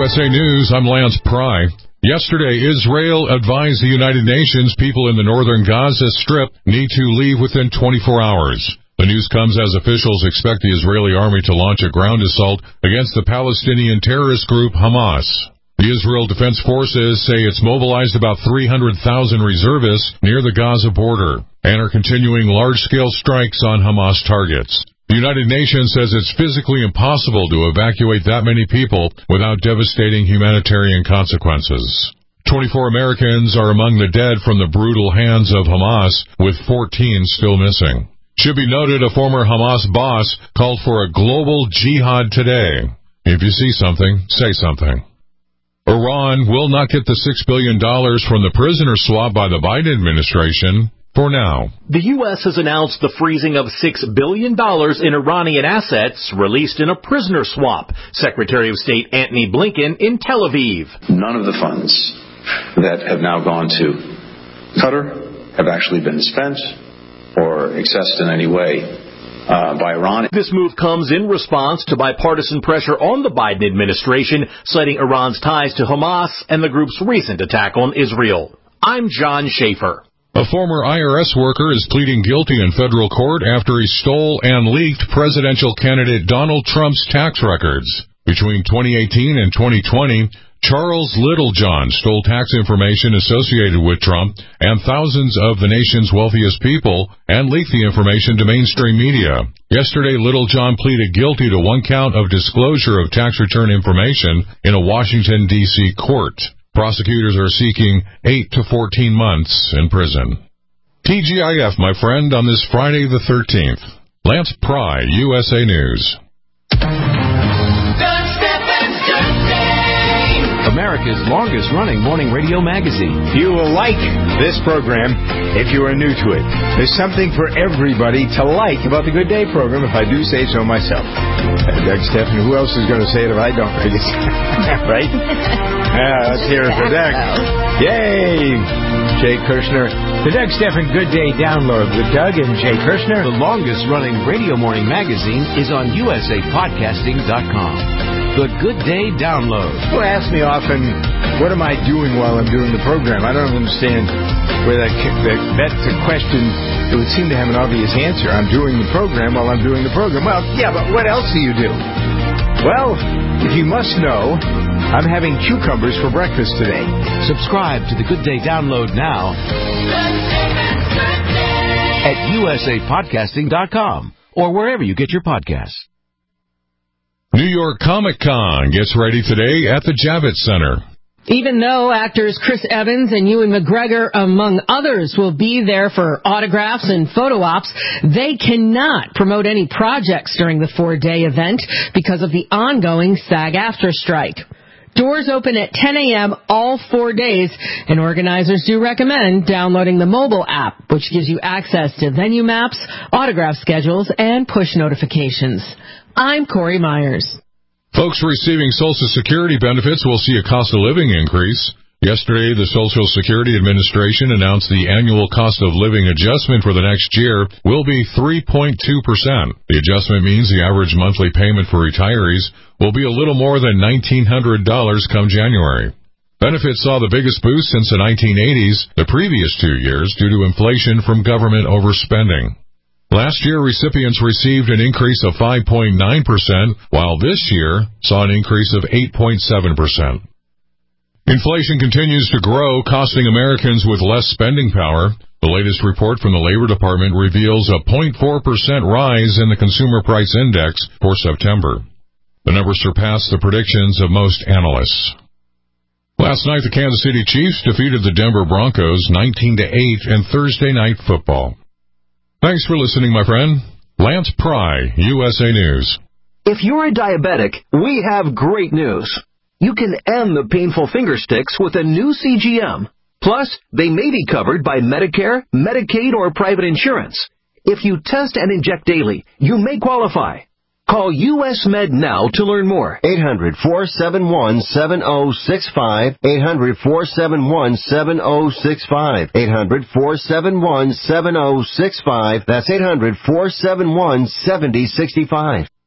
USA News, I'm Lance Pry. Yesterday, Israel advised the United Nations people in the northern Gaza Strip need to leave within 24 hours. The news comes as officials expect the Israeli army to launch a ground assault against the Palestinian terrorist group Hamas. The Israel Defense Forces say it's mobilized about 300,000 reservists near the Gaza border and are continuing large-scale strikes on Hamas targets. The United Nations says it's physically impossible to evacuate that many people without devastating humanitarian consequences. 24 Americans are among the dead from the brutal hands of Hamas, with 14 still missing. Should be noted, a former Hamas boss called for a global jihad today. If you see something, say something. Iran will not get the $6 billion from the prisoner swap by the Biden administration. For now. The U.S. has announced the freezing of $6 billion in Iranian assets released in a prisoner swap. Secretary of State Antony Blinken in Tel Aviv. None of the funds that have now gone to Qatar have actually been spent or accessed in any way by Iran. This move comes in response to bipartisan pressure on the Biden administration, citing Iran's ties to Hamas and the group's recent attack on Israel. I'm John Schaefer. A former IRS worker is pleading guilty in federal court after he stole and leaked presidential candidate Donald Trump's tax records. Between 2018 and 2020, Charles Littlejohn stole tax information associated with Trump and thousands of the nation's wealthiest people and leaked the information to mainstream media. Yesterday, Littlejohn pleaded guilty to one count of disclosure of tax return information in a Washington, D.C. court. Prosecutors are seeking 8 to 14 months in prison. TGIF, my friend, on this Friday the 13th. Lance Pry, USA News. America's longest-running morning radio magazine. You will like this program if you are new to it. There's something for everybody to like about the Good Day program, if I do say so myself. Doug Stephan, who else is going to say it if I don't? I guess. Right? Let's hear it for Doug. Yay! Jay Kirshner. The Doug Stephan Good Day download with Doug and Jay Kirshner. The longest-running radio morning magazine is on usapodcasting.com. The Good Day Download. People ask me often, what am I doing while I'm doing the program? I don't understand where that's a question that would seem to have an obvious answer. I'm doing the program while I'm doing the program. Well, yeah, but what else do you do? Well, if you must know, I'm having cucumbers for breakfast today. Subscribe to the Good Day Download now at usapodcasting.com or wherever you get your podcasts. New York Comic Con gets ready today at the Javits Center. Even though actors Chris Evans and Ewan McGregor, among others, will be there for autographs and photo ops, they cannot promote any projects during the 4-day event because of the ongoing SAG-AFTRA strike. Doors open at 10 a.m. all 4 days, and organizers do recommend downloading the mobile app, which gives you access to venue maps, autograph schedules, and push notifications. I'm Corey Myers. Folks receiving Social Security benefits will see a cost of living increase. Yesterday, the Social Security Administration announced the annual cost of living adjustment for the next year will be 3.2%. The adjustment means the average monthly payment for retirees will be a little more than $1,900 come January. Benefits saw the biggest boost since the 1980s, the previous 2 years, due to inflation from government overspending. Last year, recipients received an increase of 5.9%, while this year saw an increase of 8.7%. Inflation continues to grow, costing Americans with less spending power. The latest report from the Labor Department reveals a 0.4% rise in the Consumer Price Index for September. The number surpassed the predictions of most analysts. Last night, the Kansas City Chiefs defeated the Denver Broncos 19-8 in Thursday Night Football. Thanks for listening, my friend. Lance Pry, USA News. If you're a diabetic, we have great news. You can end the painful finger sticks with a new CGM. Plus, they may be covered by Medicare, Medicaid, or private insurance. If you test and inject daily, you may qualify. Call US Med now to learn more. 800-471-7065. 800-471-7065. 800-471-7065. That's 800-471-7065.